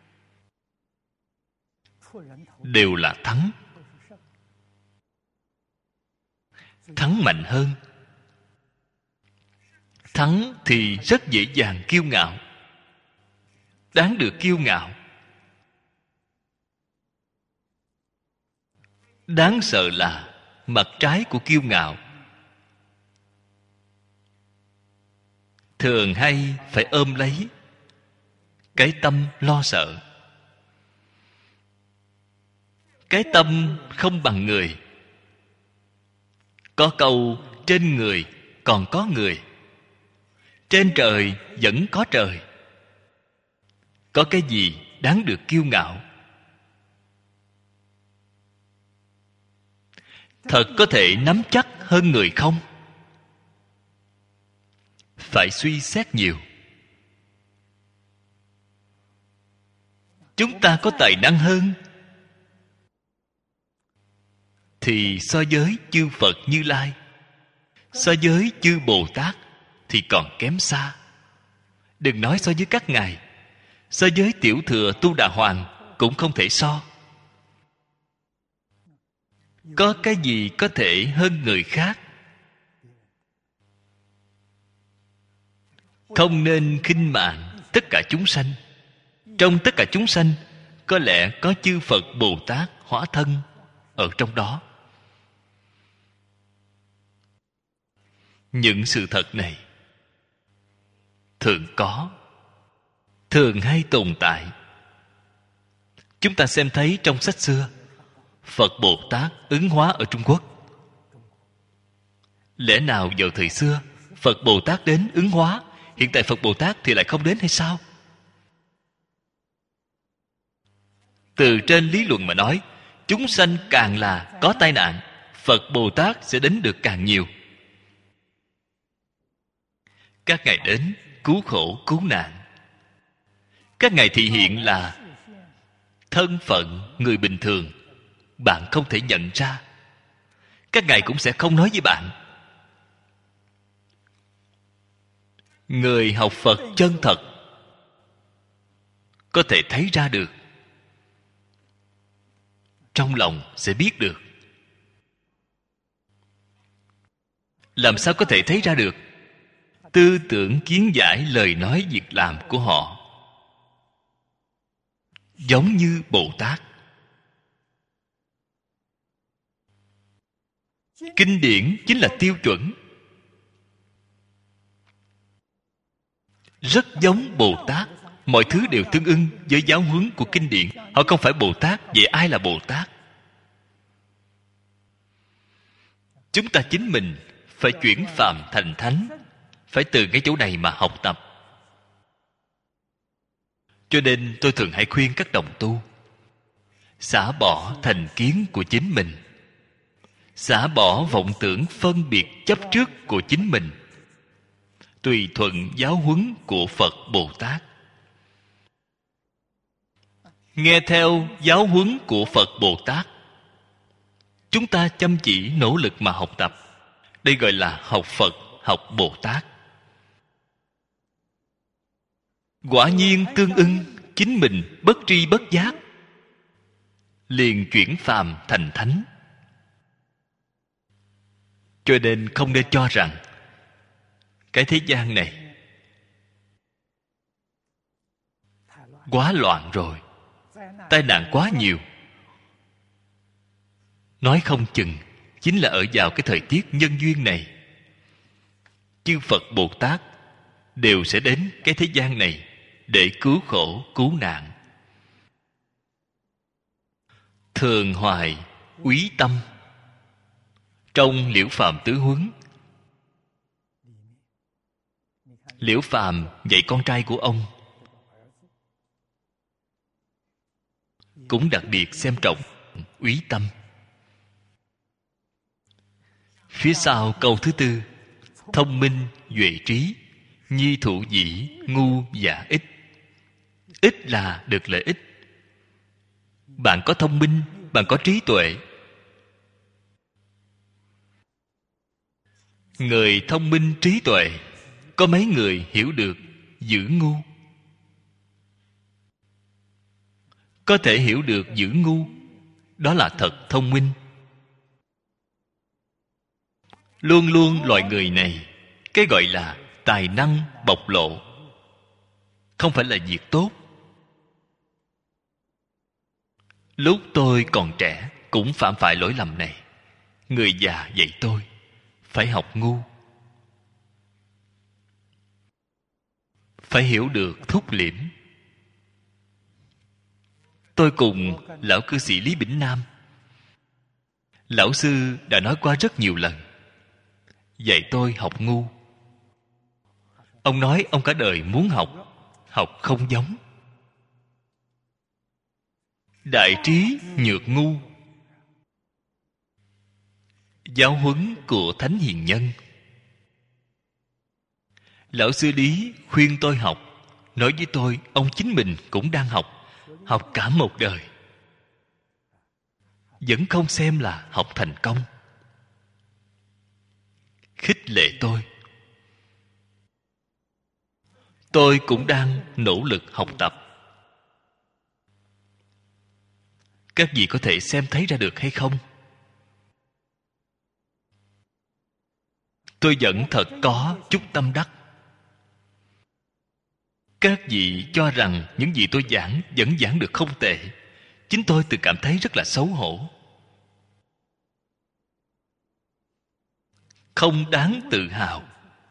đều là thắng. Thắng mạnh hơn. Thắng thì rất dễ dàng kiêu ngạo. Đáng được kiêu ngạo. Đáng sợ là mặt trái của kiêu ngạo. Thường hay phải ôm lấy cái tâm lo sợ. Cái tâm không bằng người. Có câu trên người còn có người, trên trời vẫn có trời. Có cái gì đáng được kiêu ngạo? Thật có thể nắm chắc hơn người không? Phải suy xét nhiều. Chúng ta có tài năng hơn thì so với chư Phật Như Lai, so với chư Bồ Tát thì còn kém xa. Đừng nói so với các ngài, so với tiểu thừa Tu Đà Hoàng cũng không thể so. Có cái gì có thể hơn người khác? Không nên khinh mạn tất cả chúng sanh. Trong tất cả chúng sanh, có lẽ có chư Phật Bồ Tát hóa thân ở trong đó. Những sự thật này thường có, thường hay tồn tại. Chúng ta xem thấy trong sách xưa, Phật Bồ Tát ứng hóa ở Trung Quốc. Lẽ nào vào thời xưa Phật Bồ Tát đến ứng hóa, hiện tại Phật Bồ Tát thì lại không đến hay sao? Từ trên lý luận mà nói, chúng sanh càng là có tai nạn, Phật Bồ Tát sẽ đến được càng nhiều. Các ngài đến cứu khổ cứu nạn. Các ngài thị hiện là thân phận người bình thường, bạn không thể nhận ra. Các ngài cũng sẽ không nói với bạn. Người học Phật chân thật có thể thấy ra được, trong lòng sẽ biết được. Làm sao có thể thấy ra được? Tư tưởng kiến giải lời nói việc làm của họ giống như Bồ Tát. Kinh điển chính là tiêu chuẩn, rất giống Bồ Tát. Mọi thứ đều tương ưng với giáo huấn của kinh điển. Họ không phải Bồ Tát, vậy ai là Bồ Tát? Chúng ta chính mình phải chuyển phàm thành thánh, phải từ cái chỗ này mà học tập. Cho nên tôi thường hay khuyên các đồng tu xả bỏ thành kiến của chính mình, xả bỏ vọng tưởng phân biệt chấp trước của chính mình, tùy thuận giáo huấn của Phật Bồ Tát. Nghe theo giáo huấn của Phật Bồ Tát, chúng ta chăm chỉ nỗ lực mà học tập. Đây gọi là học Phật, học Bồ Tát. Quả nhiên tương ưng, chính mình bất tri bất giác liền chuyển phàm thành thánh. Cho nên không nên cho rằng cái thế gian này quá loạn rồi, tai nạn quá nhiều. Nói không chừng chính là ở vào cái thời tiết nhân duyên này, chư Phật Bồ Tát đều sẽ đến cái thế gian này để cứu khổ cứu nạn. Thường hoài úy tâm. Trong Liễu Phàm Tứ Huấn, Liễu Phàm dạy con trai của ông cũng đặc biệt xem trọng úy tâm. Phía sau câu thứ tư: thông minh duệ trí, nhi thụ dĩ, ngu giả ích. Ích là được lợi ích. Bạn có thông minh, bạn có trí tuệ. Người thông minh trí tuệ, có mấy người hiểu được giữ ngu? Có thể hiểu được giữ ngu, đó là thật thông minh. Luôn luôn loại người này, cái gọi là tài năng bộc lộ, không phải là việc tốt. Lúc tôi còn trẻ cũng phạm phải lỗi lầm này. Người già dạy tôi phải học ngu, phải hiểu được thúc liễm. Tôi cùng lão cư sĩ Lý Bỉnh Nam, lão sư đã nói qua rất nhiều lần, dạy tôi học ngu. Ông nói ông cả đời muốn học, học không giống. Đại trí nhược ngu. Giáo huấn của Thánh Hiền Nhân. Lão sư Lý khuyên tôi học, nói với tôi ông chính mình cũng đang học, học cả một đời, vẫn không xem là học thành công. Khích lệ tôi. Tôi cũng đang nỗ lực học tập. Các vị có thể xem thấy ra được hay không? Tôi vẫn thật có chút tâm đắc. Các vị cho rằng những gì tôi giảng vẫn giảng được không tệ, chính tôi tự cảm thấy rất là xấu hổ, không đáng tự hào.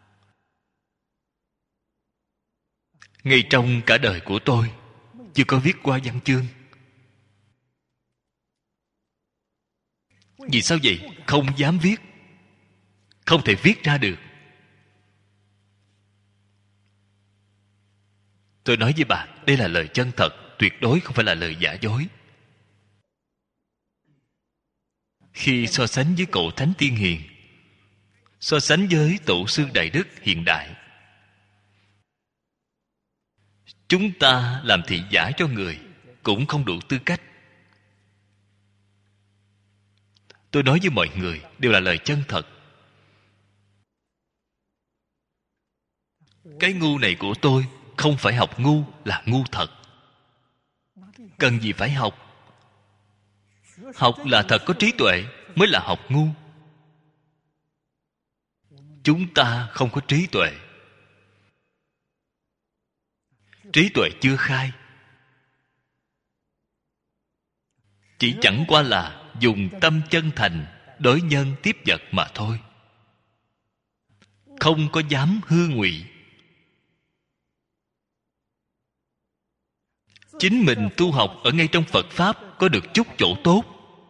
Ngay trong cả đời của tôi chưa có viết qua văn chương. Vì sao vậy? Không dám viết, không thể viết ra được. Tôi nói với bà, đây là lời chân thật, tuyệt đối không phải là lời giả dối. Khi so sánh với cậu Thánh Tiên Hiền, so sánh với tổ sư Đại Đức hiện đại, chúng ta làm thị giả cho người cũng không đủ tư cách. Tôi nói với mọi người đều là lời chân thật. Cái ngu này của tôi không phải học ngu, là ngu thật. Cần gì phải học? Học là thật có trí tuệ mới là học ngu. Chúng ta không có trí tuệ, trí tuệ chưa khai, chỉ chẳng qua là dùng tâm chân thành đối nhân tiếp vật mà thôi, không có dám hư ngụy. Chính mình tu học ở ngay trong Phật Pháp có được chút chỗ tốt,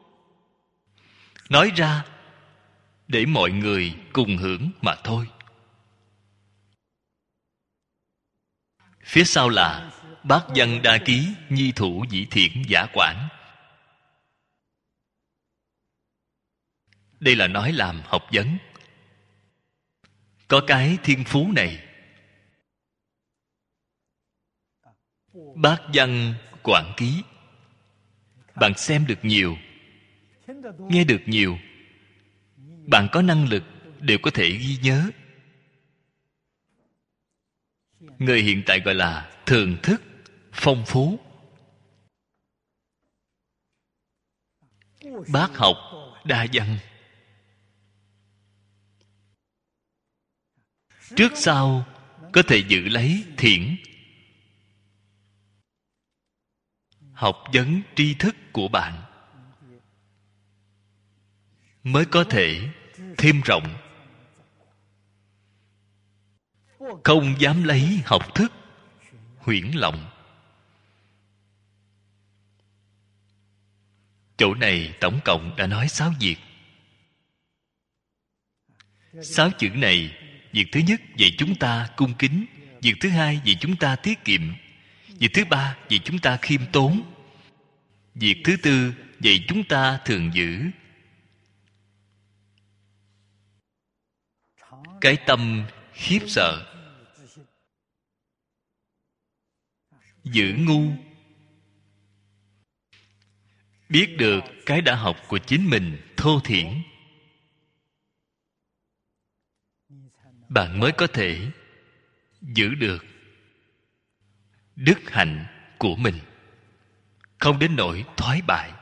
nói ra để mọi người cùng hưởng mà thôi. Phía sau là bát văn đa ký, nhi thủ dĩ thiện giả quản. Đây là nói làm học vấn. Có cái thiên phú này, bát văn quản ký, bạn xem được nhiều, nghe được nhiều, bạn có năng lực đều có thể ghi nhớ. Người hiện tại gọi là thường thức phong phú. Bác học đa văn, trước sau có thể giữ lấy thiện. học vấn tri thức của bạn mới có thể thêm rộng. Không dám lấy học thức huyễn lộng. Chỗ này tổng cộng đã nói sáu việc. Sáu chữ này, việc thứ nhất dạy chúng ta cung kính, việc thứ hai dạy chúng ta tiết kiệm, việc thứ ba dạy chúng ta khiêm tốn, việc thứ tư dạy chúng ta thường giữ. Cái tâm khiếp sợ, giữ ngu, biết được cái đã học của chính mình thô thiển, bạn mới có thể giữ được đức hạnh của mình, không đến nỗi thoái bại.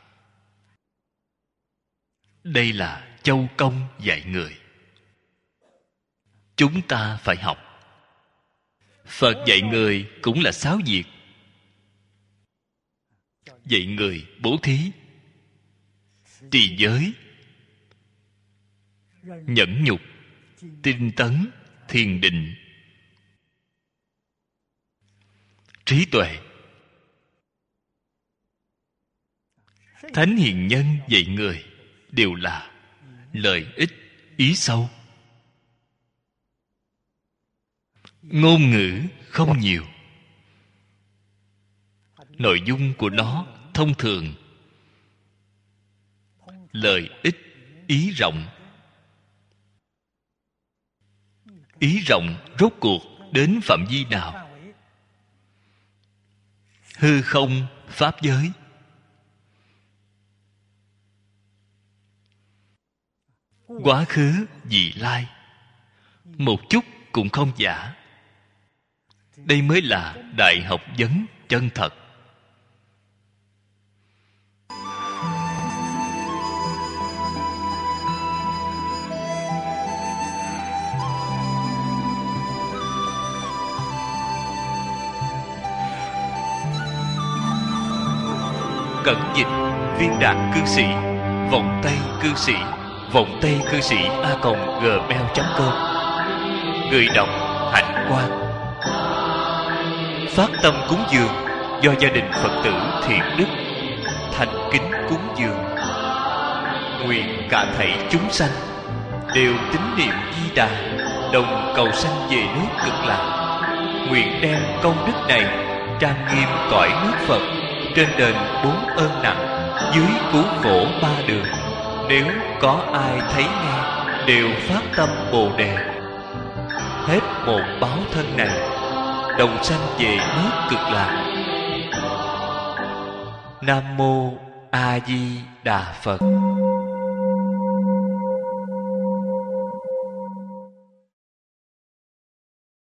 Đây là châu công dạy người. Chúng ta phải học. Phật dạy người cũng là sáu việc. Dạy người bố thí, trì giới, nhẫn nhục, tinh tấn, thiền định, trí tuệ. Thánh hiền nhân dạy người đều là lợi ích ý sâu. Ngôn ngữ không nhiều, nội dung của nó thông thường, lợi ích ý rộng. Ý rộng rốt cuộc đến phạm vi nào? Hư không pháp giới. Quá khứ vị lai, một chút cũng không giả. Đây mới là đại học vấn chân thật. Cẩn dịch viên đạt cư sĩ, vọng tây cư sĩ, vọng tây cư sĩ a còng gmail chấm com. Người đọc Hạnh Quang. Phát tâm cúng dường do gia đình Phật tử thiện đức thành kính cúng dường. Nguyện cả thảy chúng sanh đều tín niệm Di Đà, đồng cầu sanh về nước Cực Lạc. Nguyện đem công đức này trang nghiêm cõi nước Phật, trên đền bốn ơn nặng, dưới cứu khổ ba đường. Nếu có ai thấy nghe đều phát tâm Bồ Đề, hết một báo thân này đồng sanh về nước Cực Lạc. Nam mô A Di Đà Phật.